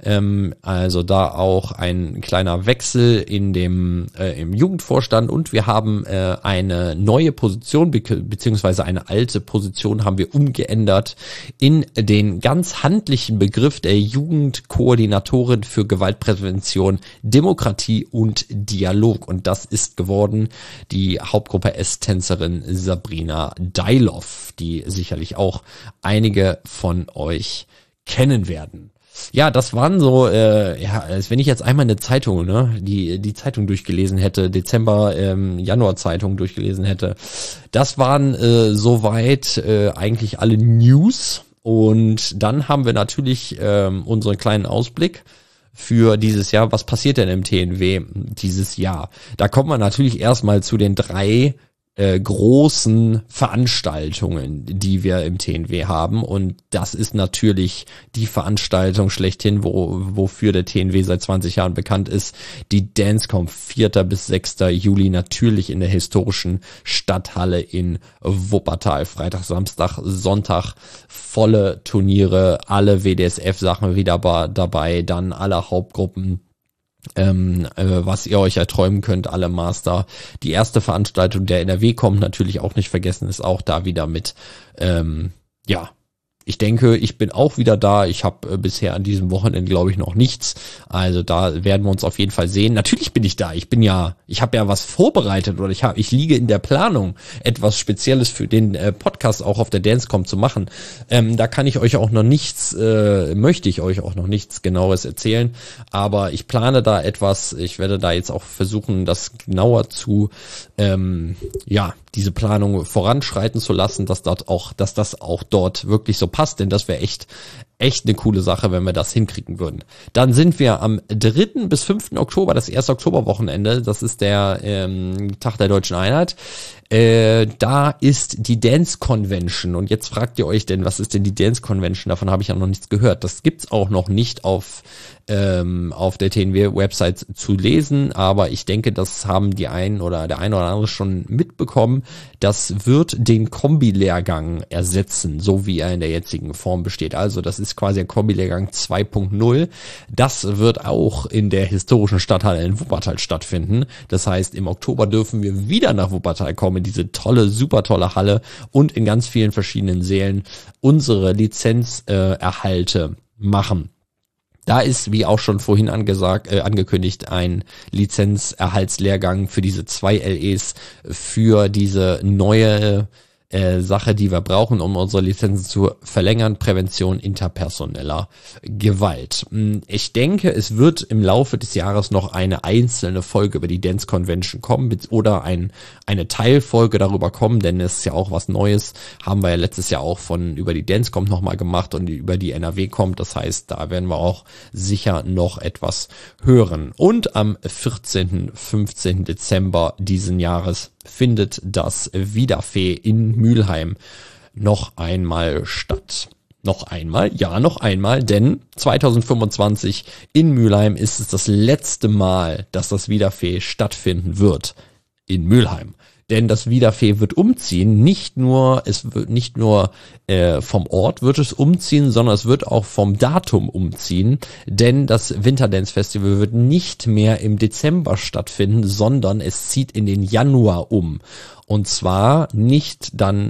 Also da auch ein kleiner Wechsel in dem im Jugendvorstand und wir haben eine neue Position beziehungsweise eine alte Position haben wir umgeändert in den ganz handlichen Begriff der Jugendkoordinatorin für Gewaltprävention, Demokratie und Dialog und das ist geworden die Hauptgruppe S-Tänzerin Sabrina Deilov, die sicherlich auch einige von euch kennen werden. Ja, das waren so, als wenn ich jetzt einmal eine Zeitung, ne, die Zeitung durchgelesen hätte, Dezember, Januar-Zeitung durchgelesen hätte. Das waren soweit eigentlich alle News. Und dann haben wir natürlich unseren kleinen Ausblick für dieses Jahr. Was passiert denn im TNW dieses Jahr? Da kommt man natürlich erstmal zu den 3 großen Veranstaltungen, die wir im TNW haben und das ist natürlich die Veranstaltung schlechthin, wofür der TNW seit 20 Jahren bekannt ist, die Dancecom 4. bis 6. Juli natürlich in der historischen Stadthalle in Wuppertal, Freitag, Samstag, Sonntag, volle Turniere, alle WDSF-Sachen wieder dabei, dann alle Hauptgruppen, was ihr euch erträumen könnt, alle Master. Die erste Veranstaltung der NRW kommt natürlich auch nicht vergessen, ist auch da wieder mit ich denke, ich bin auch wieder da. Ich habe bisher an diesem Wochenende, glaube ich, noch nichts. Also da werden wir uns auf jeden Fall sehen. Natürlich bin ich da. Ich habe ja was vorbereitet oder ich liege in der Planung, etwas Spezielles für den Podcast auch auf der Dancecom zu machen. Da kann ich euch auch noch nichts, möchte ich euch auch noch nichts Genaues erzählen. Aber ich plane da etwas. Ich werde da jetzt auch versuchen, das genauer zu, diese Planung voranschreiten zu lassen, dass das auch dort wirklich so passt, denn das wäre echt eine coole Sache, wenn wir das hinkriegen würden. Dann sind wir am 3. bis 5. Oktober, das erste Oktoberwochenende, das ist der Tag der Deutschen Einheit. Da ist die Dance Convention und jetzt fragt ihr euch denn, was ist denn die Dance Convention? Davon habe ich ja noch nichts gehört. Das gibt's auch noch nicht auf der TNW-Website zu lesen, aber ich denke, das haben der ein oder andere schon mitbekommen. Das wird den Kombi-Lehrgang ersetzen, so wie er in der jetzigen Form besteht. Also das ist quasi ein Kombi-Lehrgang 2.0. Das wird auch in der historischen Stadthalle in Wuppertal stattfinden. Das heißt, im Oktober dürfen wir wieder nach Wuppertal kommen, in diese super tolle Halle und in ganz vielen verschiedenen Sälen unsere Lizenzerhalte machen. Da ist, wie auch schon vorhin angekündigt, ein Lizenzerhaltslehrgang für diese 2 LEs für diese neue Sache, die wir brauchen, um unsere Lizenzen zu verlängern, Prävention interpersoneller Gewalt. Ich denke, es wird im Laufe des Jahres noch eine einzelne Folge über die Dance Convention kommen oder eine Teilfolge darüber kommen, denn es ist ja auch was Neues, haben wir ja letztes Jahr auch über die Dancecom nochmal gemacht und über die NRW kommt, das heißt, da werden wir auch sicher noch etwas hören. Und am 14. 15. Dezember diesen Jahres findet das Wiederfee in Mülheim noch einmal statt. Noch einmal, denn 2025 in Mülheim ist es das letzte Mal, dass das Wiederfee stattfinden wird in Mülheim. Denn das Wiederfee wird umziehen, es wird nicht nur vom Ort wird es umziehen, sondern es wird auch vom Datum umziehen, denn das Winterdance Festival wird nicht mehr im Dezember stattfinden, sondern es zieht in den Januar um. Und zwar nicht dann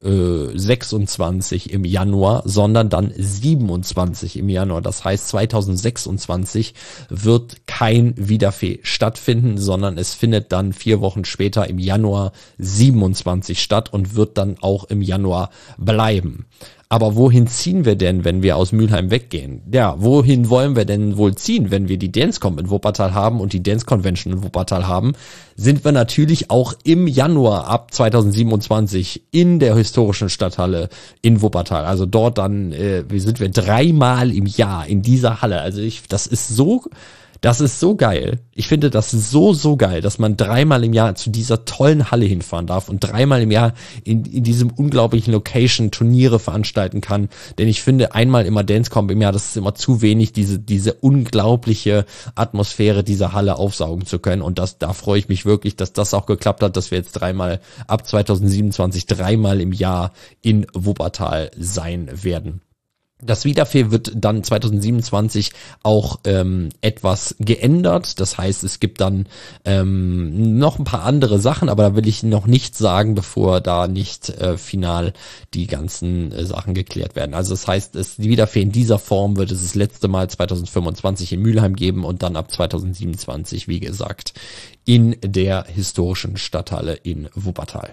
26 im Januar, sondern dann 27 im Januar. Das heißt, 2026 wird kein Wiederfee stattfinden, sondern es findet dann 4 Wochen später im Januar 27 statt und wird dann auch im Januar bleiben. Aber wohin ziehen wir denn, wenn wir aus Mülheim weggehen? Ja, wohin wollen wir denn wohl ziehen, wenn wir die Dancecom in Wuppertal haben und die Dance Convention in Wuppertal haben? Sind wir natürlich auch im Januar ab 2027 in der historischen Stadthalle in Wuppertal. Also dort dann, sind wir 3-mal im Jahr in dieser Halle. Also das ist so geil. Ich finde das so geil, dass man 3-mal im Jahr zu dieser tollen Halle hinfahren darf und 3-mal im Jahr in diesem unglaublichen Location Turniere veranstalten kann. Denn ich finde, einmal immer Dancecom im Jahr, das ist immer zu wenig, diese unglaubliche Atmosphäre dieser Halle aufsaugen zu können. Und da freue ich mich wirklich, dass das auch geklappt hat, dass wir jetzt ab 2027 3-mal im Jahr in Wuppertal sein werden. Das Wiederfee wird dann 2027 auch etwas geändert. Das heißt, es gibt dann noch ein paar andere Sachen, aber da will ich noch nichts sagen, bevor da nicht final die ganzen Sachen geklärt werden. Also das heißt, die Wiederfee in dieser Form wird es das letzte Mal 2025 in Mülheim geben und dann ab 2027, wie gesagt, in der historischen Stadthalle in Wuppertal.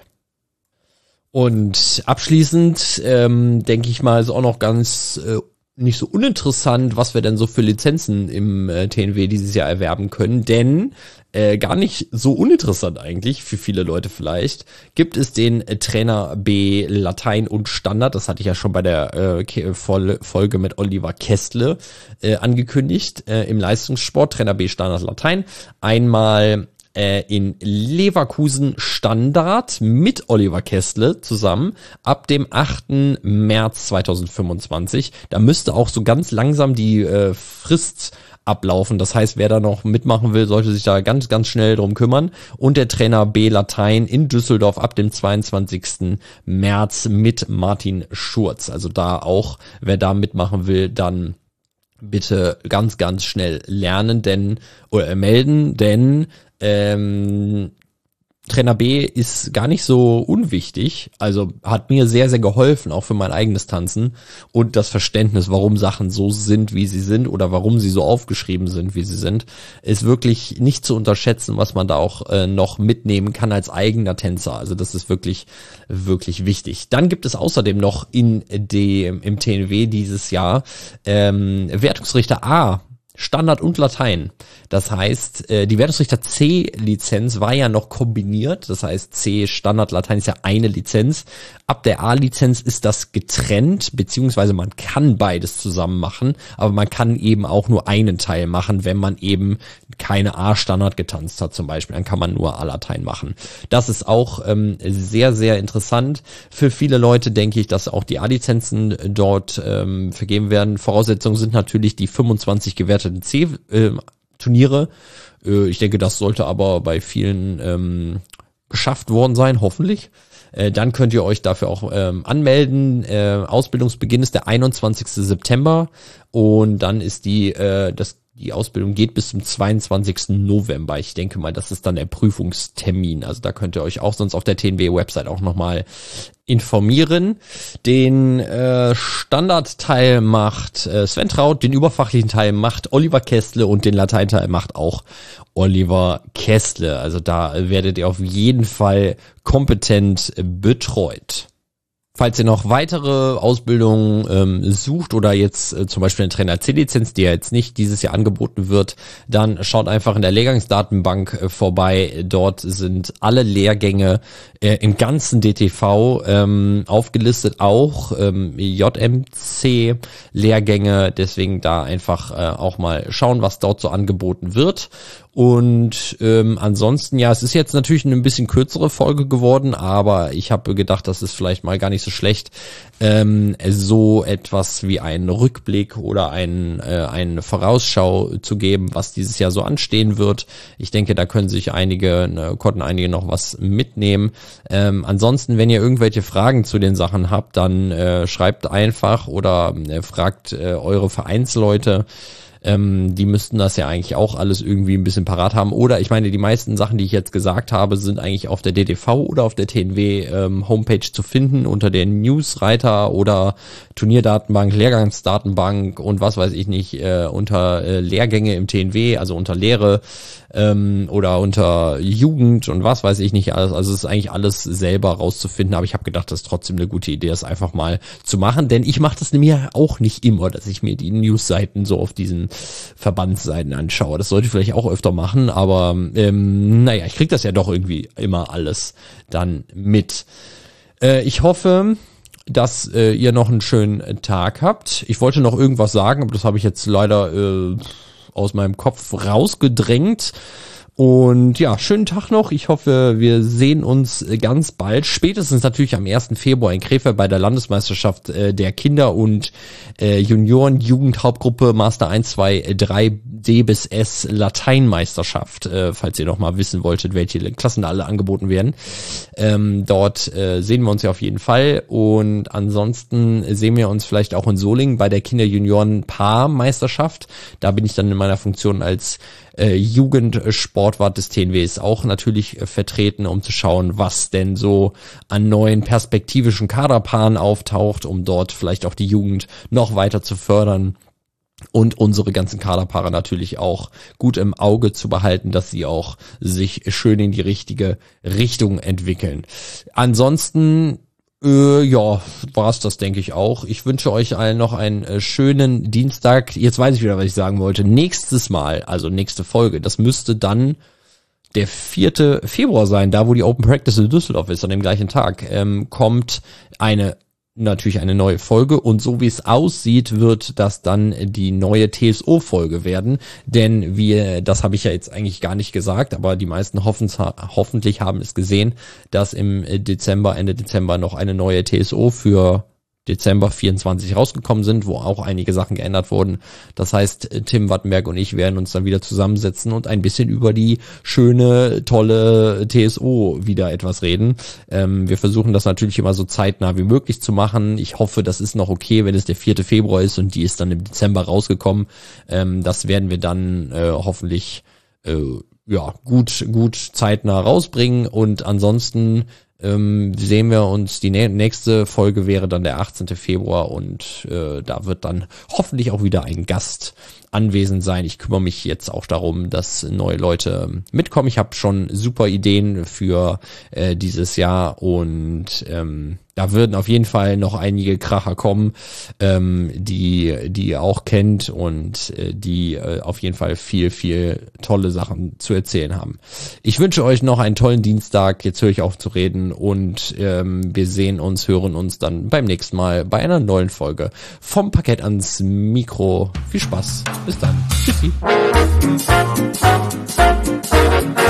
Und abschließend denke ich mal, ist auch noch ganz nicht so uninteressant, was wir denn so für Lizenzen im TNW dieses Jahr erwerben können, denn gar nicht so uninteressant eigentlich, für viele Leute vielleicht, gibt es den Trainer B Latein und Standard, das hatte ich ja schon bei der Folge mit Oliver Kestle angekündigt, im Leistungssport, Trainer B Standard Latein, einmal in Leverkusen Standard mit Oliver Kestle zusammen ab dem 8. März 2025. Da müsste auch so ganz langsam die Frist ablaufen. Das heißt, wer da noch mitmachen will, sollte sich da ganz, ganz schnell drum kümmern. Und der Trainer B Latein in Düsseldorf ab dem 22. März mit Martin Schurz. Also da auch, wer da mitmachen will, dann bitte ganz, ganz schnell melden, denn Trainer B ist gar nicht so unwichtig, also hat mir sehr, sehr geholfen, auch für mein eigenes Tanzen und das Verständnis, warum Sachen so sind, wie sie sind oder warum sie so aufgeschrieben sind, wie sie sind, ist wirklich nicht zu unterschätzen, was man da auch noch mitnehmen kann als eigener Tänzer. Also das ist wirklich, wirklich wichtig. Dann gibt es außerdem noch im TNW dieses Jahr Wertungsrichter A, Standard und Latein. Das heißt, die Wertungsrichter C-Lizenz war ja noch kombiniert. Das heißt, C Standard Latein ist ja eine Lizenz. Ab der A-Lizenz ist das getrennt, beziehungsweise man kann beides zusammen machen, aber man kann eben auch nur einen Teil machen, wenn man eben keine A-Standard getanzt hat zum Beispiel. Dann kann man nur A-Latein machen. Das ist auch sehr, sehr interessant. Für viele Leute denke ich, dass auch die A-Lizenzen dort vergeben werden. Voraussetzungen sind natürlich die 25 gewerteten C-Turniere. Ich denke, das sollte aber bei vielen geschafft worden sein, hoffentlich. Dann könnt ihr euch dafür auch anmelden. Ausbildungsbeginn ist der 21. September und dann ist die Ausbildung geht bis zum 22. November. Ich denke mal, das ist dann der Prüfungstermin. Also da könnt ihr euch auch sonst auf der TNW-Website auch nochmal informieren. Den Standardteil macht Sven Traut, den überfachlichen Teil macht Oliver Kästle und den Lateinteil macht auch Oliver Kästle. Also da werdet ihr auf jeden Fall kompetent betreut. Falls ihr noch weitere Ausbildungen sucht oder jetzt zum Beispiel eine Trainer C-Lizenz, die ja jetzt nicht dieses Jahr angeboten wird, dann schaut einfach in der Lehrgangsdatenbank vorbei. Dort sind alle Lehrgänge im ganzen DTV aufgelistet, auch JMC-Lehrgänge. Deswegen da einfach auch mal schauen, was dort so angeboten wird. Und ansonsten, ja, es ist jetzt natürlich eine ein bisschen kürzere Folge geworden, aber ich habe gedacht, das ist vielleicht mal gar nicht so schlecht, so etwas wie einen Rückblick oder eine Vorausschau zu geben, was dieses Jahr so anstehen wird. Ich denke, da konnten einige noch was mitnehmen. Ansonsten, wenn ihr irgendwelche Fragen zu den Sachen habt, dann schreibt einfach oder fragt eure Vereinsleute. Die müssten das ja eigentlich auch alles irgendwie ein bisschen parat haben. Oder ich meine, die meisten Sachen, die ich jetzt gesagt habe, sind eigentlich auf der DTV oder auf der TNW Homepage zu finden unter den Newsreiter oder Turnierdatenbank, Lehrgangsdatenbank und was weiß ich nicht, unter Lehrgänge im TNW, also unter Lehre oder unter Jugend und was weiß ich nicht alles. Also es ist eigentlich alles selber rauszufinden, aber ich habe gedacht, das ist trotzdem eine gute Idee, das einfach mal zu machen, denn ich mache das nämlich auch nicht immer, dass ich mir die Newsseiten so auf diesen Verbandsseiten anschaue. Das sollte ich vielleicht auch öfter machen, aber naja, ich krieg das ja doch irgendwie immer alles dann mit. Ich hoffe, dass ihr noch einen schönen Tag habt. Ich wollte noch irgendwas sagen, aber das habe ich jetzt leider aus meinem Kopf rausgedrängt. Und ja, schönen Tag noch. Ich hoffe, wir sehen uns ganz bald. Spätestens natürlich am 1. Februar in Krefeld bei der Landesmeisterschaft der Kinder- und Junioren-Jugendhauptgruppe Master 1, 2, 3 D bis S Lateinmeisterschaft, falls ihr noch mal wissen wolltet, welche Klassen da alle angeboten werden. Dort sehen wir uns ja auf jeden Fall. Und ansonsten sehen wir uns vielleicht auch in Solingen bei der Kinder-Junioren-Paar-Meisterschaft. Da bin ich dann in meiner Funktion als Jugendsportwart des TNWs auch natürlich vertreten, um zu schauen, was denn so an neuen perspektivischen Kaderpaaren auftaucht, um dort vielleicht auch die Jugend noch weiter zu fördern und unsere ganzen Kaderpaare natürlich auch gut im Auge zu behalten, dass sie auch sich schön in die richtige Richtung entwickeln. Ansonsten ja, war's das, denke ich auch. Ich wünsche euch allen noch einen schönen Dienstag. Jetzt weiß ich wieder, was ich sagen wollte. Nächstes Mal, also nächste Folge, das müsste dann der 4. Februar sein, da wo die Open Practice in Düsseldorf ist, an dem gleichen Tag, kommt natürlich eine neue Folge und so wie es aussieht, wird das dann die neue TSO-Folge werden, denn das habe ich ja jetzt eigentlich gar nicht gesagt, aber die meisten hoffentlich haben es gesehen, dass Ende Dezember noch eine neue TSO für Dezember 24 rausgekommen sind, wo auch einige Sachen geändert wurden. Das heißt, Tim Wattenberg und ich werden uns dann wieder zusammensetzen und ein bisschen über die schöne, tolle TSO wieder etwas reden. Wir versuchen das natürlich immer so zeitnah wie möglich zu machen. Ich hoffe, das ist noch okay, wenn es der 4. Februar ist und die ist dann im Dezember rausgekommen. Das werden wir dann hoffentlich gut zeitnah rausbringen. Und ansonsten sehen wir uns, die nächste Folge wäre dann der 18. Februar und da wird dann hoffentlich auch wieder ein Gast anwesend sein. Ich kümmere mich jetzt auch darum, dass neue Leute mitkommen. Ich habe schon super Ideen für dieses Jahr und da würden auf jeden Fall noch einige Kracher kommen, die ihr auch kennt und die auf jeden Fall viel tolle Sachen zu erzählen haben. Ich wünsche euch noch einen tollen Dienstag. Jetzt höre ich auf zu reden und wir hören uns dann beim nächsten Mal bei einer neuen Folge vom Parkett ans Mikro. Viel Spaß. Bis dann. Tschüssi.